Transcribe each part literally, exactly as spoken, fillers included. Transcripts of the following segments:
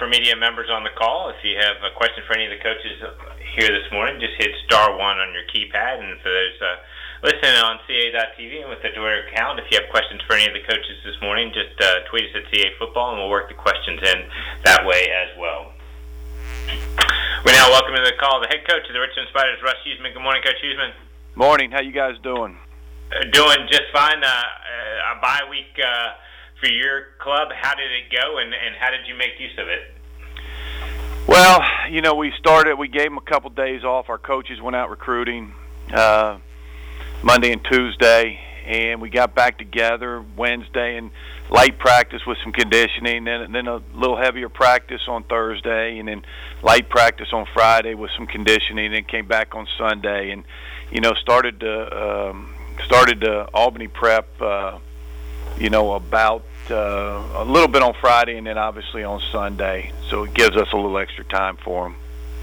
Upper Media members on the call. If you have a question for any of the coaches here this morning, just hit star one on your keypad. And for those uh, listening on C A dot T V and with the Twitter account, if you have questions for any of the coaches this morning, just uh, tweet us at C A Football, and we'll work the questions in that way as well. We now welcome to the call the head coach of the Richmond Spiders, Russ Huesman. Good morning, Coach Huesman. Morning. How you guys doing? Uh, doing just fine. Uh, uh, a bye week uh, for your club. How did it go, and, and how did you make use of it? Well, you know, we started, we gave them a couple days off. Our coaches went out recruiting uh, Monday and Tuesday, and we got back together Wednesday and light practice with some conditioning, and then a little heavier practice on Thursday, and then light practice on Friday with some conditioning, and then came back on Sunday, and, you know, started to, um, started to Albany prep, uh, you know, about uh, a little bit on Friday and then obviously on Sunday. So it gives us a little extra time for them.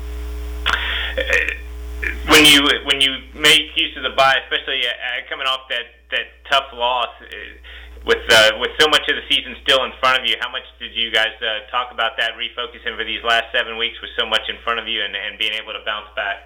When you when you make use of the bye, especially uh, coming off that, that tough loss, uh, with uh, with so much of the season still in front of you, how much did you guys uh, talk about that, refocusing for these last seven weeks with so much in front of you and, and being able to bounce back?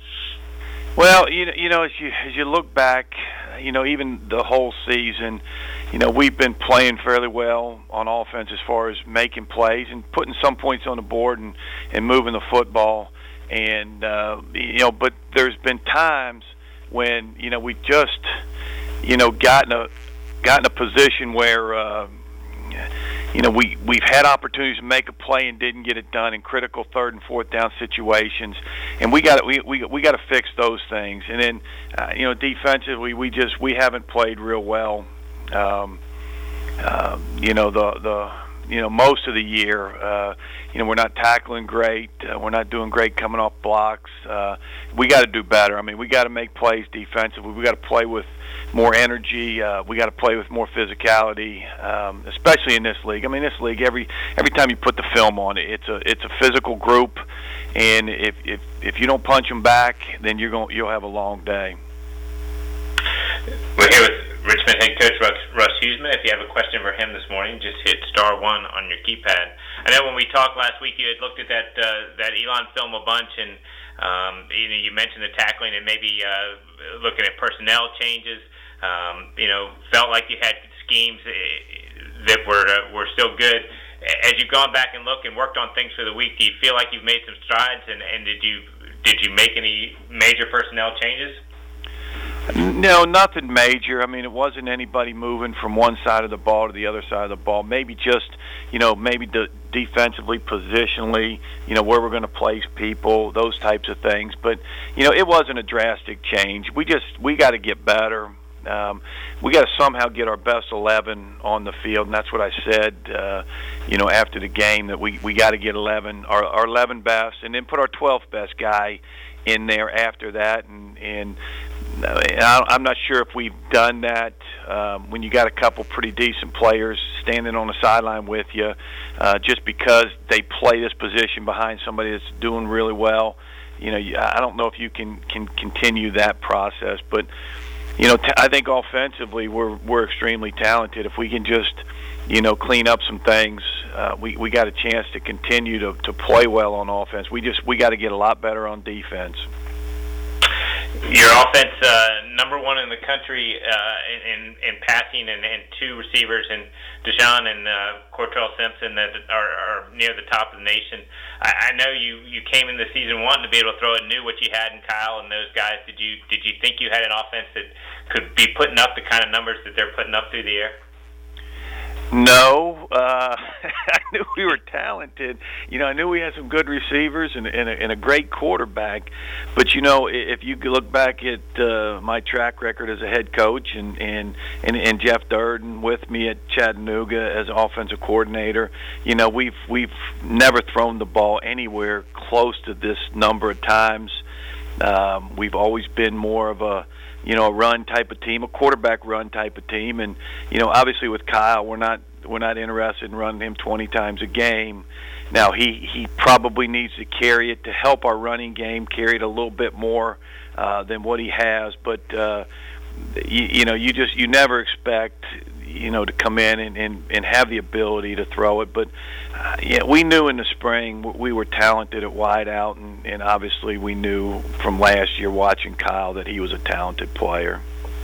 Well, you know, you know, as you as you look back, you know, even the whole season, you know, we've been playing fairly well on offense as far as making plays and putting some points on the board and, and moving the football. And uh, you know, but there's been times when, you know, we just, you know, gotten a gotten a position where, uh, you know, we we've had opportunities to make a play and didn't get it done in critical third and fourth down situations, and we got we we we got to fix those things. And then, uh, you know, defensively, we just we haven't played real well. Um, uh, you know, the the you know most of the year. Uh, you know, we're not tackling great. Uh, we're not doing great coming off blocks. Uh, we got to do better. I mean, we got to make plays defensively. We got to play with more energy. Uh, we got to play with more physicality, um, especially in this league. I mean, this league, every every time you put the film on it, it's a it's a physical group, and if if if you don't punch them back, then you're going you'll have a long day. We're here with Richmond head coach Russ, Russ Huesman. If you have a question for him this morning, just hit star one on your keypad. I know when we talked last week, you had looked at that uh, that Elon film a bunch, and um, you know you mentioned the tackling and maybe uh, looking at personnel changes. Um, you know, felt like you had schemes that were uh, were still good. As you've gone back and looked and worked on things for the week, do you feel like you've made some strides? And, and did you did you make any major personnel changes? No, nothing major. I mean, it wasn't anybody moving from one side of the ball to the other side of the ball. Maybe just, you know, maybe de- defensively, positionally, you know, where we're going to place people, those types of things. But, you know, it wasn't a drastic change. We just, we got to get better. Um, we got to somehow get our best eleven on the field, and that's what I said, uh, you know, after the game, that we, we got to get eleven, our, our eleven best, and then put our twelfth best guy in there after that. And, and I'm not sure if we've done that um, when you got a couple pretty decent players standing on the sideline with you, uh, just because they play this position behind somebody that's doing really well. You know, I don't know if you can, can continue that process, but you know, t- I think offensively we're we're extremely talented. If we can just, you know, clean up some things, uh, we we got a chance to continue to, to play well on offense. We just we got to get a lot better on defense. Your offense, uh, number one in the country uh, in, in in passing, and, and two receivers, and Deshaun and uh, Cortrell Simpson that are, are near the top of the nation. I, I know you, you came in the season wanting to be able to throw it, knew what you had in Kyle and those guys. Did you did you think you had an offense that could be putting up the kind of numbers that they're putting up through the air? No, uh, I knew we were talented. You know, I knew we had some good receivers and, and, a, and a great quarterback. But, you know, if you look back at uh, my track record as a head coach and, and, and, and Jeff Durden with me at Chattanooga as offensive coordinator, you know, we've we've never thrown the ball anywhere close to this number of times. Um, we've always been more of a, you know, a run type of team, a quarterback run type of team. And, you know, obviously with Kyle, we're not we're not interested in running him twenty times a game. Now, he, he probably needs to carry it to help our running game, carry it a little bit more uh, than what he has. But, uh, you, you know, you just you never expect, you know, to come in and, and, and have the ability to throw it. But uh, yeah, we knew in the spring we were talented at wideout, and, and obviously we knew from last year watching Kyle that he was a talented player.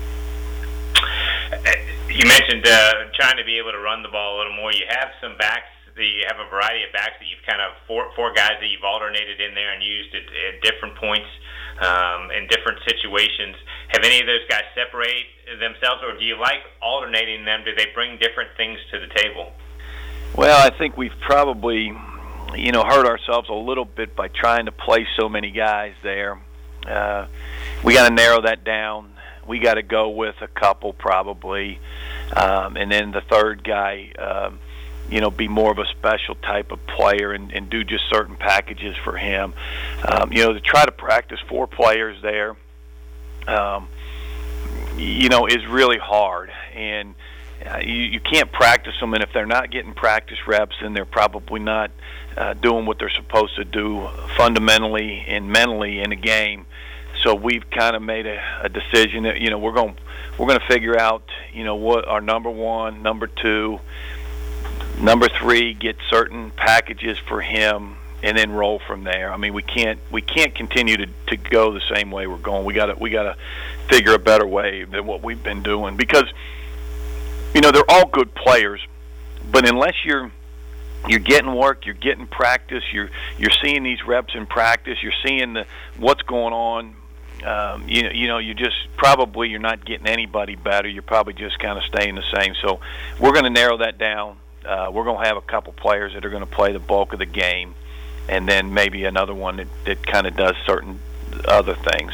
You mentioned uh, trying to be able to run the ball a little more. You have some backs. You have a variety of backs that you've kind of four four guys that you've alternated in there and used at, at different points um, in different situations. Have any of those guys separate themselves, or do you like alternating them? Do they bring different things to the table? Well, I think we've probably, you know, hurt ourselves a little bit by trying to play so many guys there. Uh, we got to narrow that down. We got to go with a couple probably, um, and then the third guy. Um, you know, be more of a special type of player and, and do just certain packages for him. Um, you know, to try to practice four players there, um, you know, is really hard. And uh, you, you can't practice them, and if they're not getting practice reps, then they're probably not uh, doing what they're supposed to do fundamentally and mentally in a game. So we've kind of made a, a decision that, you know, we're going we're going to figure out, you know, what our number one, number two, number three, get certain packages for him, and then roll from there. I mean, we can't we can't continue to, to go the same way we're going. We got to we got to figure a better way than what we've been doing, because, you know, they're all good players, but unless you're you're getting work, you're getting practice, you're you're seeing these reps in practice, you're seeing the what's going on. Um, you know, you know, you just probably you're not getting anybody better. You're probably just kind of staying the same. So we're going to narrow that down. Uh, we're going to have a couple players that are going to play the bulk of the game, and then maybe another one that, that kind of does certain other things.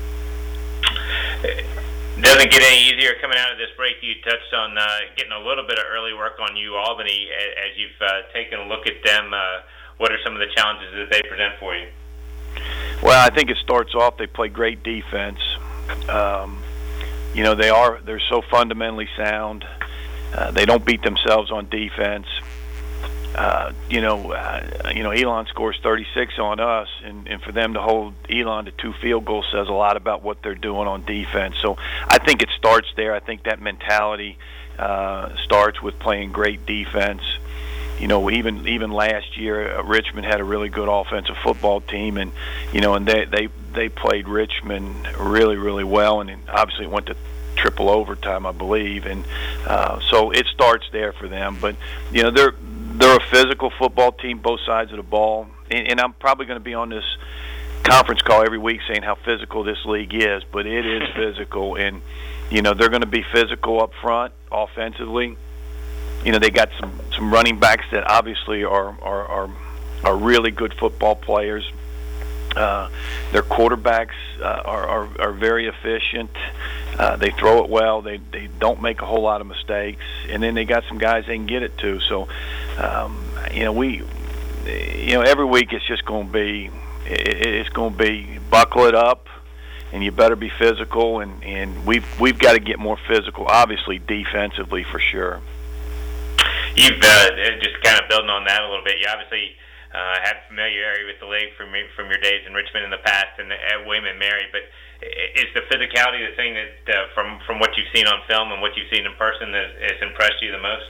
It doesn't get any easier coming out of this break. You touched on uh, getting a little bit of early work on U Albany. As you've uh, taken a look at them, uh, what are some of the challenges that they present for you? Well, I think it starts off, they play great defense. Um, you know, they are they're so fundamentally sound. Uh, they don't beat themselves on defense. Uh, you know, uh, you know, Elon scores thirty-six on us, and, and for them to hold Elon to two field goals says a lot about what they're doing on defense. So I think it starts there. I think that mentality uh, starts with playing great defense. You know, even even last year, uh, Richmond had a really good offensive football team, and you know, and they they they played Richmond really really well, and obviously it went to triple overtime, I believe, and uh, so it starts there for them. But you know, they're they're a physical football team, both sides of the ball, and, and I'm probably going to be on this conference call every week saying how physical this league is, but it is physical, and you know, they're going to be physical up front offensively. You know, they got some, some running backs that obviously are are, are, are really good football players. Uh, their quarterbacks uh, are, are are very efficient. Uh, they throw it well. They they don't make a whole lot of mistakes. And then they got some guys they can get it to. So, um, you know, we, you know, every week it's just going to be, it, it's going to be buckle it up, and you better be physical. And, and we've we've got to get more physical, obviously defensively for sure. You've uh, just kind of building on that a little bit. You obviously uh, had familiarity with the league from from your days in Richmond in the past and at William and Mary. But is the physicality the thing that, uh, from from what you've seen on film and what you've seen in person, that has impressed you the most?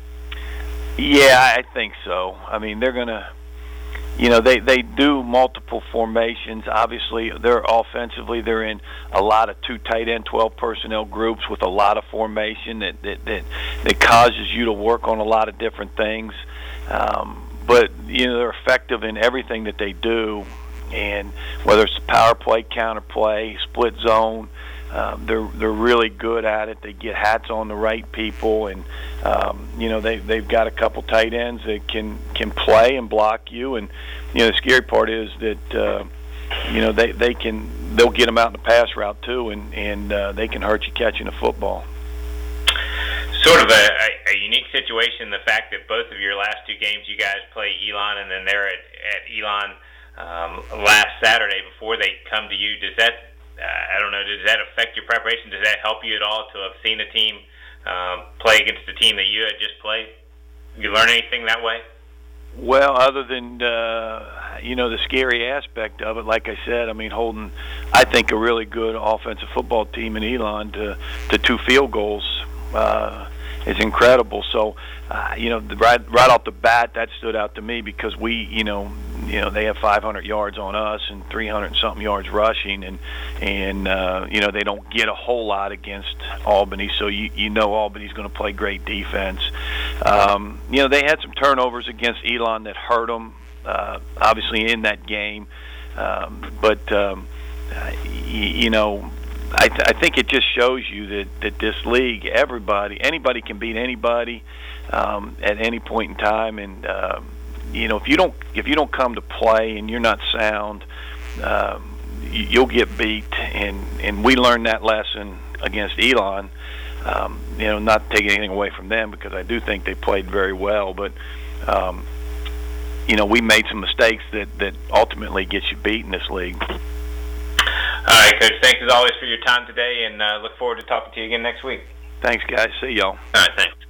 Yeah, I think so. I mean, they're gonna, you know, they they do multiple formations. Obviously, they're offensively they're in a lot of two tight end, twelve personnel groups with a lot of formation that that that, that causes you to work on a lot of different things. Um, but you know, they're effective in everything that they do, and whether it's power play, counter play, split zone, um, they're they're really good at it. They get hats on the right people, and um, you know, they they've got a couple tight ends that can can play and block you. And you know, the scary part is that uh, you know they they can they'll get them out in the pass route too, and and uh, they can hurt you catching a football. Sort of a, a, a unique situation, the fact that both of your last two games you guys play Elon, and then they're at, at Elon um, last Saturday before they come to you. Does that, uh, I don't know, does that affect your preparation? Does that help you at all to have seen a team uh, play against the team that you had just played? You learn anything that way? Well, other than, uh, you know, the scary aspect of it, like I said, I mean, holding, I think, a really good offensive football team in Elon to, to two field goals, uh, is incredible. So, uh, you know, the, right right off the bat, that stood out to me because we, you know, you know they have five hundred yards on us and three hundred and something yards rushing, and and uh, you know they don't get a whole lot against Albany. So you you know Albany's going to play great defense. Um, you know they had some turnovers against Elon that hurt them, uh, obviously in that game, um, but um, you, you know. I, th- I think it just shows you that, that this league, everybody, anybody can beat anybody um, at any point in time, and um, you know if you don't if you don't come to play and you're not sound, um, you, you'll get beat. And, and we learned that lesson against Elon. Um, you know, not taking anything away from them because I do think they played very well, but um, you know we made some mistakes that, that ultimately get you beat in this league. All right, Coach. Thanks as always for your time today, and uh, look forward to talking to you again next week. Thanks, guys. See y'all. All right, thanks.